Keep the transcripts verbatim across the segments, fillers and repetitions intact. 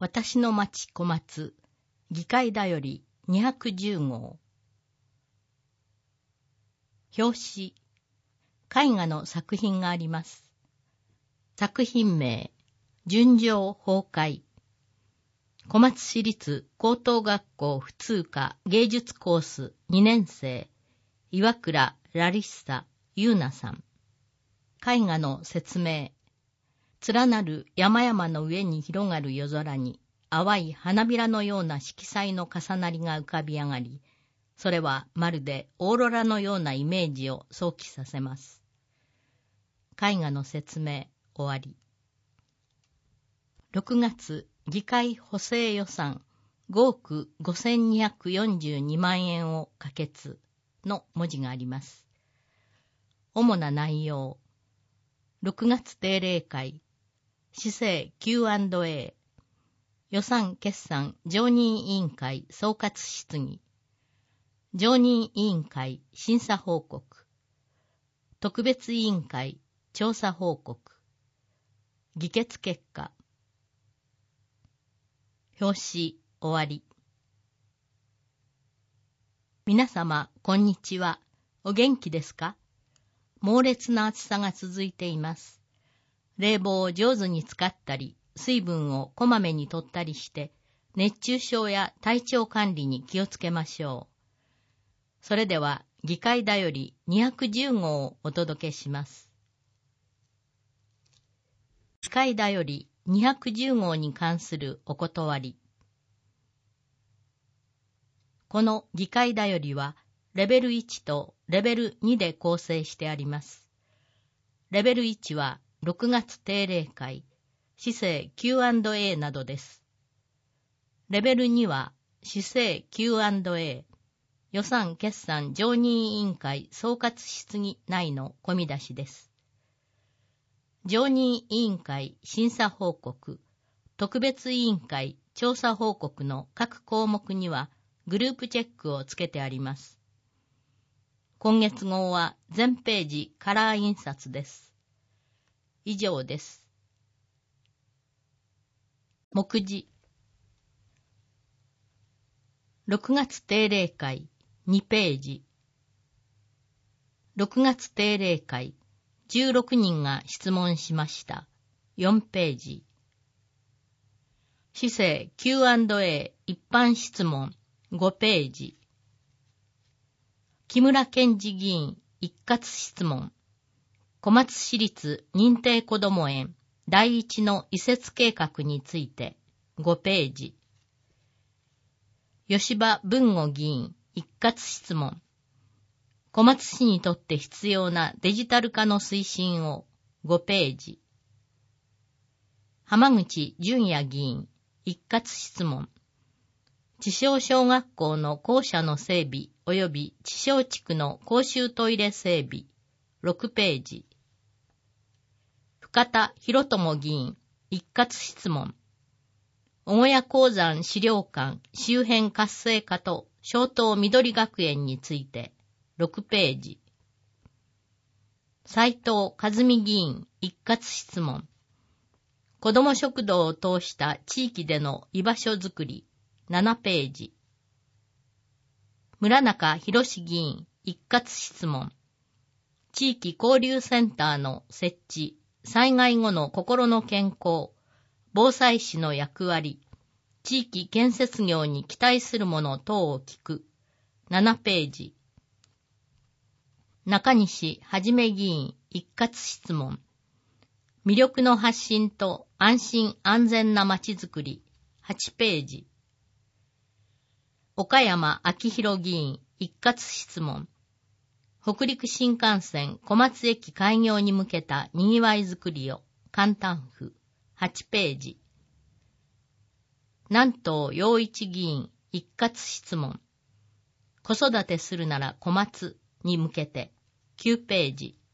私の町小松、議会だよりにひゃくじゅうごう。表紙、絵画の作品があります。作品名、純情崩壊。小松市立高等学校普通科芸術コースにねん生、岩倉ラリッサ・ユーナさん。絵画の説明。連なる山々の上に広がる夜空に、淡い花びらのような色彩の重なりが浮かび上がり、それはまるでオーロラのようなイメージを想起させます。絵画の説明、終わり。ろくがつ、議会補正予算ごおくごせんにひゃくよんじゅうにまんえんを可決の文字があります。主な内容。ろくがつ定例会、市政 キューアンドエー、予算決算常任委員会総括質疑、常任委員会審査報告、特別委員会調査報告、議決結果。表紙終わり。皆様、こんにちは。お元気ですか？猛烈な暑さが続いています。冷房を上手に使ったり、水分をこまめに取ったりして、熱中症や体調管理に気をつけましょう。それでは、議会だよりにひゃくじゅうごうをお届けします。議会だよりにひゃくじゅうごうに関するお断り。この議会だよりは、レベルいちとレベルにで構成してあります。レベルいちはろくがつ定例会、市政 キューアンドエー などです。レベルには市政 キューアンドエー、予算決算常任委員会総括質疑内の込み出しです。常任委員会審査報告、特別委員会調査報告の各項目にはグループチェックをつけてあります。今月号は全ページカラー印刷です。以上です。目次。ろくがつ定例会にページ。ろくがつ定例会じゅうろくにんが質問しました。よんページ。市政 キューアンドエー 一般質問ごページ。木村健二議員一括質問。小松市立認定こども園第一の移設計画についてごページ。吉羽文吾議員一括質問。小松市にとって必要なデジタル化の推進をごページ。浜口淳也議員一括質問。地小小学校の校舎の整備及び地小地区の公衆トイレ整備ろくページ。深田博友議員一括質問。小小屋鉱山資料館周辺活性化と小東緑学園についてろくページ。斉藤和美議員一括質問。子ども食堂を通した地域での居場所づくりななページ。村中博議員一括質問。地域交流センターの設置、災害後の心の健康、防災士の役割、地域建設業に期待するもの等を聞くななページ。中西はじめ議員一括質問。魅力の発信と安心安全なまちづくりはちページ。岡山明宏議員一括質問。北陸新幹線小松駅開業に向けたにぎわいづくりを簡単譜はちページ。南東陽一議員一括質問。子育てするなら小松に向けてきゅうページ。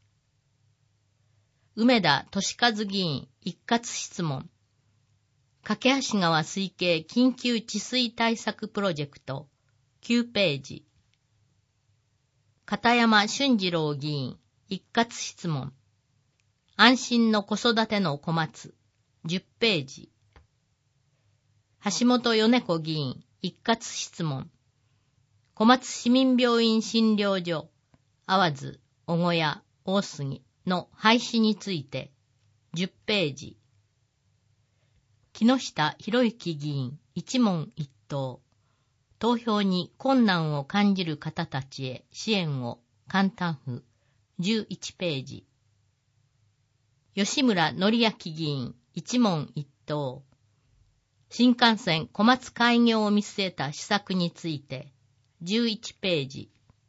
梅田俊和議員一括質問。架橋川水系緊急治水対策プロジェクトきゅうページ。片山俊次郎議員一括質問。安心の子育ての小松じゅっページ。 橋本米子議員一括質問。小松市民病院診療所、淡津、小小屋、大杉の廃止について、じゅっページ。木下博之議員一問一答。投票に困難を感じる方たちへ支援を簡単譜じゅういちページ。吉村則明議員一問一答。新幹線小松開業を見据えた施策についてじゅういちページ。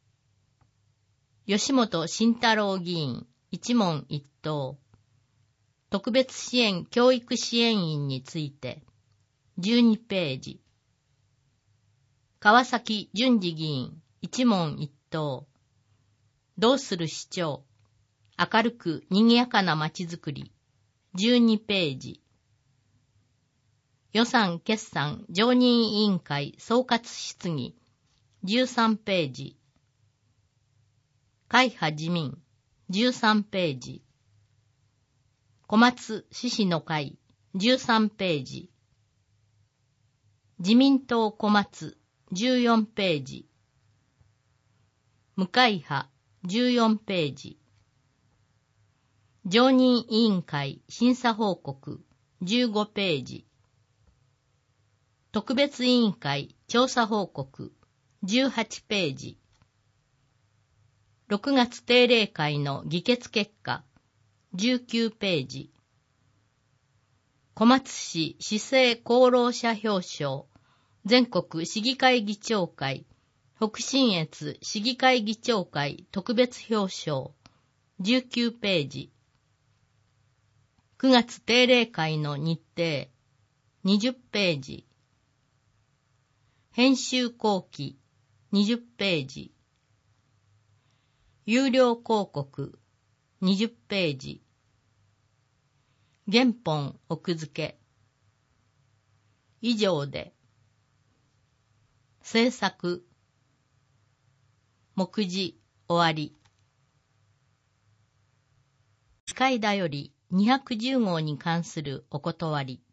吉本慎太郎議員一問一答。特別支援教育支援員についてじゅうにページ。川崎淳二議員一問一答。どうする市長、明るく賑やかな街づくりじゅうにページ。予算決算常任委員会総括質疑じゅうさんページ。会派自民じゅうさんページ。小松市市の会じゅうさんページ。自民党小松じゅうよんページ。無会派じゅうよんページ。常任委員会審査報告じゅうごページ。特別委員会調査報告じゅうはちページ。ろくがつ定例会の議決結果じゅうきゅうページ。小松市市政功労者表彰全国市議会議長会北信越市議会議長会特別表彰じゅうきゅうページ。くがつ定例会の日程にじゅうページ。編集後期にじゅうページ。有料広告にじゅうページ。原本奥付け。以上で。制作。目次終わり。議会だよりにひゃくじゅう号に関するお断り。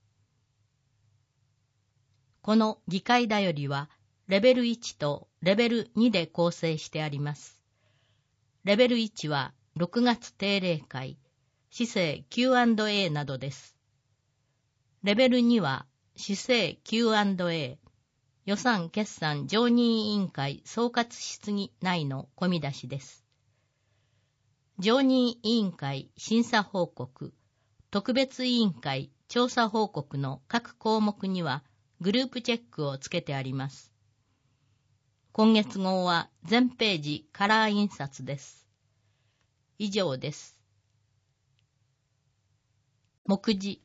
この議会だよりはレベルいちとレベルにで構成してあります。レベルいちはろくがつ定例会、市政 キューアンドエー などです。レベルには市政 キューアンドエー、予算決算常任委員会総括質疑内の込み出しです。常任委員会審査報告、特別委員会調査報告の各項目にはグループチェックをつけてあります。今月号は全ページカラー印刷です。以上です。目次。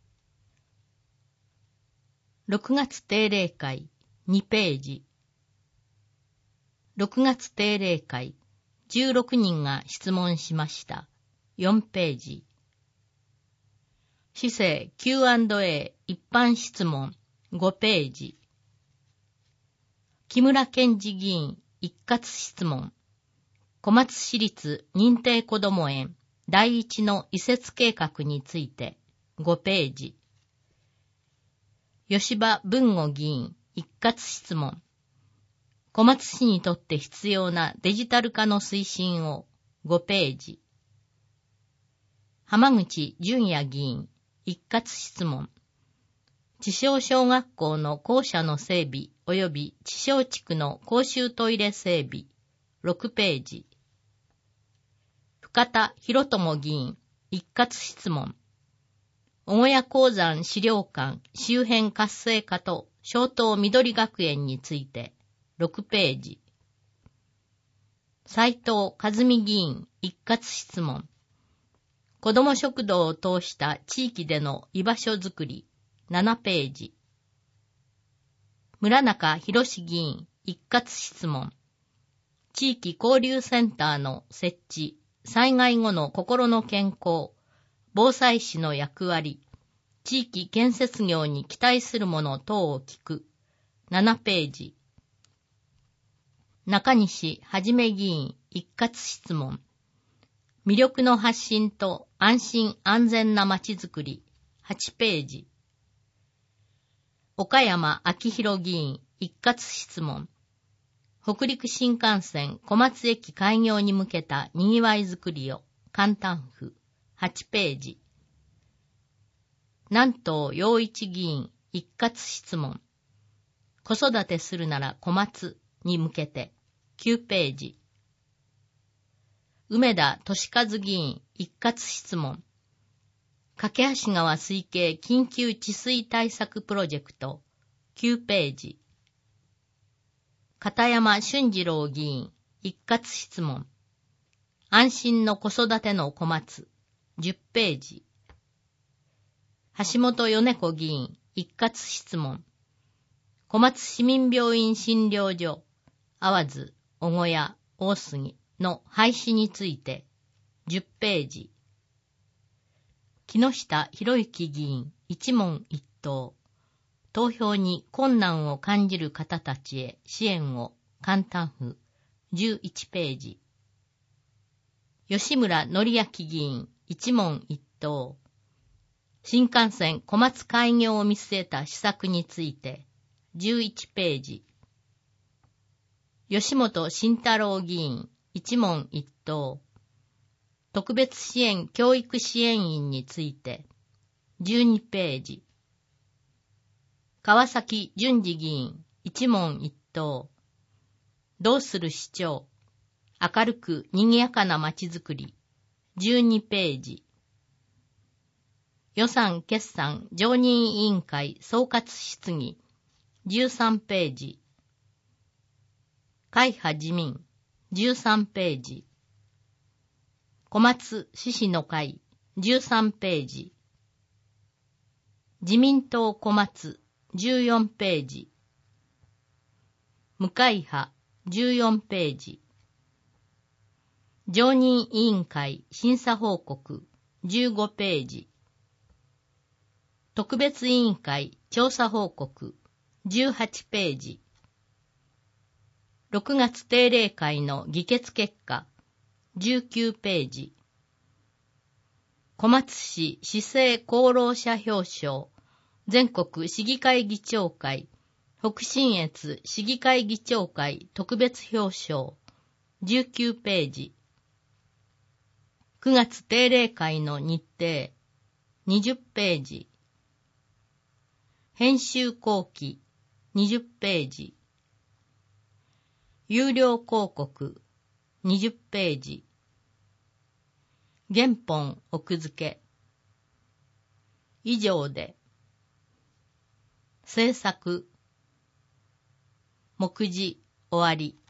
ろくがつ定例会にページ。ろくがつ定例会じゅうろくにんが質問しました。よんページ。市政 キューアンドエー 一般質問ごページ。木村健二議員一括質問。小松市立認定こども園第一の移設計画についてごページ。吉羽文吾議員一括質問。小松市にとって必要なデジタル化の推進をごページ。浜口淳也議員一括質問。地小小学校の校舎の整備及び地小地区の公衆トイレ整備ろくページ。深田博友議員一括質問。小小屋鉱山資料館周辺活性化と小東緑学園についてろくページ。斉藤和美議員一括質問。子ども食堂を通した地域での居場所づくりななページ。村中博議員一括質問。地域交流センターの設置、災害後の心の健康、防災士の役割、地域建設業に期待するもの等を聞くななページ。中西はじめ議員一括質問。魅力の発信と安心安全なまちづくりはちページ。 岡山明宏議員一括質問。北陸新幹線小松駅開業に向けた賑わいづくりを簡単譜はちページ。南東陽一議員一括質問。子育てするなら小松に向けてきゅうページ。梅田俊和議員一括質問。梯川水系緊急治水対策プロジェクトきゅうページ。片山俊次郎議員一括質問。安心の子育ての小松じゅっページ。橋本米子議員一括質問。小松市民病院診療所、淡津、小小屋、大杉の廃止についてじゅっページ。木下博之議員一問一答。投票に困難を感じる方たちへ支援を簡単譜じゅういちページ。吉村則明議員一問一答。新幹線小松開業を見据えた施策についてじゅういちページ。吉本慎太郎議員一問一答。特別支援教育支援員についてじゅうにページ。川崎淳二議員一問一答。どうする市長、明るく賑やかなまちづくりじゅうにページ。予算決算常任委員会総括質疑じゅうさんページ。会派自民じゅうさんページ。小松獅子の会じゅうさんページ。自民党小松じゅうよんページ。無会派じゅうよんページ。常任委員会審査報告じゅうごページ。特別委員会調査報告じゅうはちページ。ろくがつ定例会の議決結果じゅうきゅうページ。小松市市政功労者表彰全国市議会議長会北信越市議会議長会特別表彰じゅうきゅうページ。くがつ定例会の日程にじゅっページ。編集後期にじゅっページ。有料広告にじゅっページ。原本奥付け。以上で。制作目次終わり。